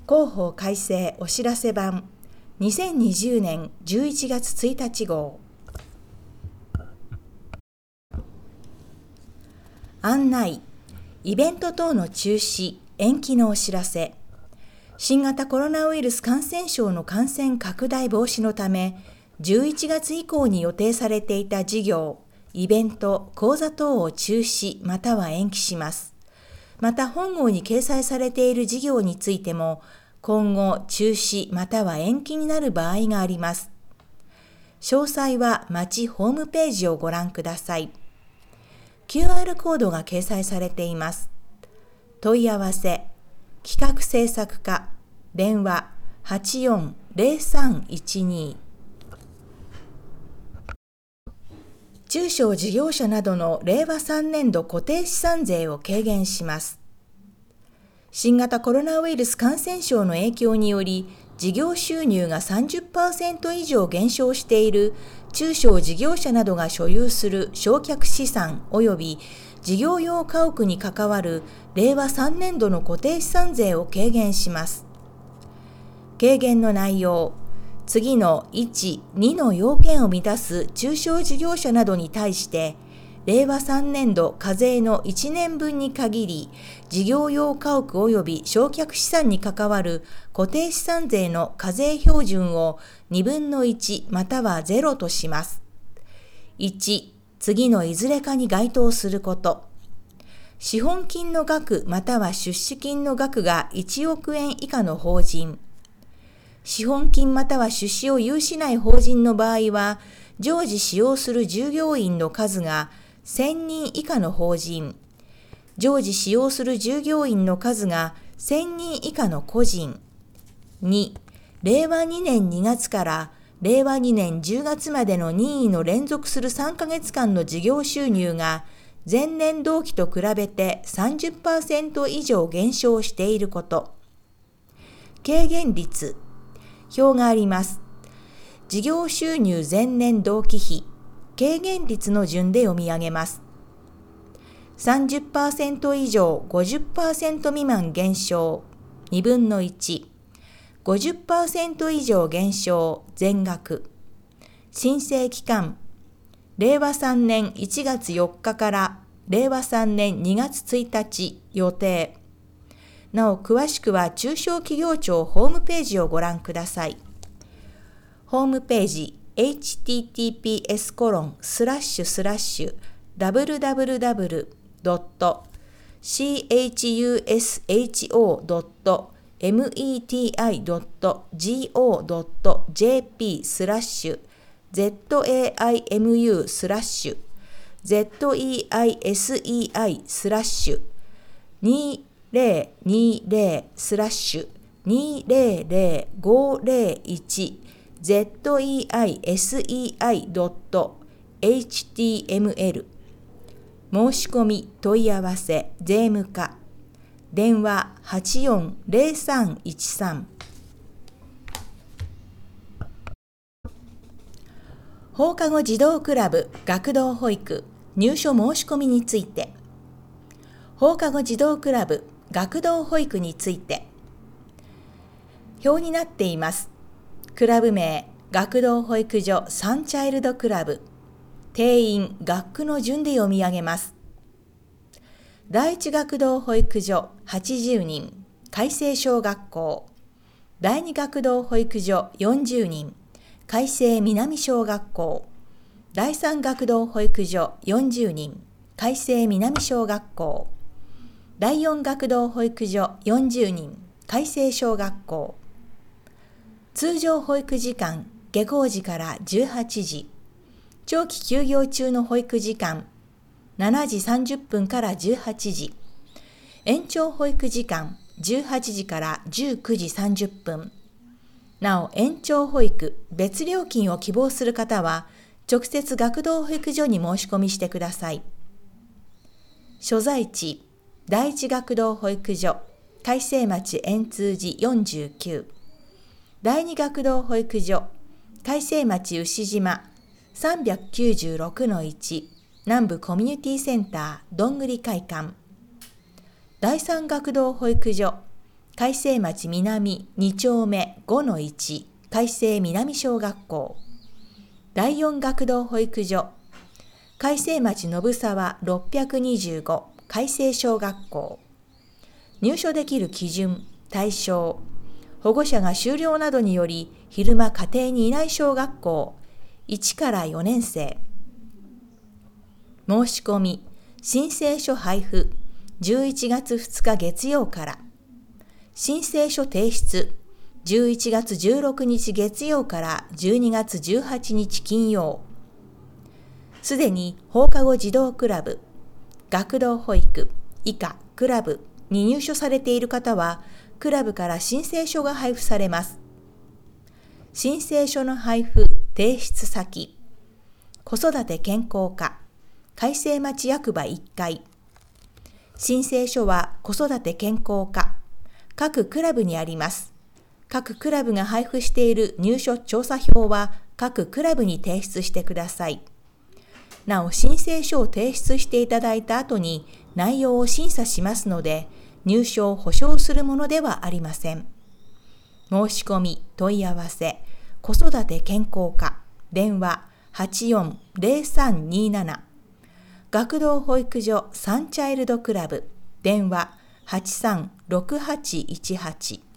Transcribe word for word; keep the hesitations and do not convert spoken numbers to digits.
広報改正お知らせ版にせんにじゅうねんじゅういちがつついたち号。案内、イベント等の中止・延期のお知らせ。新型コロナウイルス感染症の感染拡大防止のため、じゅういちがつ以降に予定されていた事業、イベント、講座等を中止または延期します。また本号に掲載されている事業についても、今後中止または延期になる場合があります。詳細は町ホームページをご覧ください。キューアール コードが掲載されています。問い合わせ、企画制作課、電話 はちよんゼロさんいちに。中小事業者などのれいわさんねんど固定資産税を軽減します。新型コロナウイルス感染症の影響により、事業収入が さんじゅっパーセント 以上減少している中小事業者などが所有する償却資産及び事業用家屋に関わるれいわさんねんどの固定資産税を軽減します。軽減の内容、次のいち、にの要件を満たす中小事業者などに対して、れいわさんねんど課税のいちねんぶんに限り、事業用家屋及び償却資産に関わる固定資産税の課税標準をにぶんのいちまたはゼロとします。いち、次のいずれかに該当すること。資本金の額または出資金の額がいちおくえん以下の法人。資本金または出資を有しない法人の場合は、常時使用する従業員の数がせんにん以下の法人。常時使用する従業員の数がせんにん以下の個人。に、れいわにねんにがつかられいわにねんじゅうがつまでの任意の連続するさんかげつかんの事業収入が前年同期と比べて さんじゅっパーセント 以上減少していること。軽減率。表があります。事業収入前年同期比、軽減率の順で読み上げます。さんじゅっパーセント 以上 ごじゅっパーセント 未満減少にぶんのいち、ごじゅっパーセント 以上減少全額。申請期間、れいわさんねんいちがつよっかかられいわさんねんにがつついたち予定。なお詳しくは中小企業庁ホームページをご覧ください。ホームページ エイチティーティーピーエスコロンスラッシュスラッシュダブリューダブリューダブリュードットシーエイチユーエスエイチオードットメティドットジオドットジェーピースラッシュゼットエーアイエムユースラッシュゼットイーアイエスイーアイスラッシュにせんにじゅうスラッシュにせんごひゃくいち ゼットイーアイエスイーアイドットエイチティーエムエル 申し込み問い合わせ税務課電話 はちよんゼロさんいちさん。放課後児童クラブ学童保育入所申し込みについて。放課後児童クラブ学童保育について表になっています。クラブ名学童保育所サンチャイルドクラブ、定員学区の順で読み上げます。第一学童保育所はちじゅうにん、開成小学校。第二学童保育所よんじゅうにん、開成南小学校。第三学童保育所よんじゅうにん、開成南小学校。第四学童保育所よんじゅうにん、開成小学校。通常保育時間、下校時からじゅうはちじ。長期休業中の保育時間、しちじさんじゅっぷんからじゅうはちじ。延長保育時間、じゅうはちじからじゅうくじさんじゅっぷん。なお、延長保育、別料金を希望する方は、直接学童保育所に申し込みしてください。所在地、第一学童保育所、開成町円通寺よんじゅうきゅう。第二学童保育所、開成町牛島 さんびゃくきゅうじゅうろくのいち、南部コミュニティセンターどんぐり会館。第三学童保育所、 海星町南に丁目 ごのいち 海星南小学校。だいよん学童保育所、海星町信沢ろっぴゃくにじゅうご海星小学校。入所できる基準、対象、保護者が終了などにより昼間家庭にいない小学校いちからよねん生。申し込み、申請書配布じゅういちがつふつか月曜から。申請書提出じゅういちがつじゅうろくにち月曜からじゅうにがつじゅうはちにち金曜。すでに放課後児童クラブ、学童保育、以下クラブに入所されている方は、クラブから申請書が配布されます。申請書の配布・提出先、子育て健康課、海星町役場いっかい。申請書は子育て健康課、各クラブにあります。各クラブが配布している入所調査票は各クラブに提出してください。なお、申請書を提出していただいた後に内容を審査しますので、入所を保証するものではありません。申し込み、問い合わせ、子育て健康課、電話 はちよんゼロさんになな、学童保育所サンチャイルドクラブ、電話 はちさんろくはちいちはち。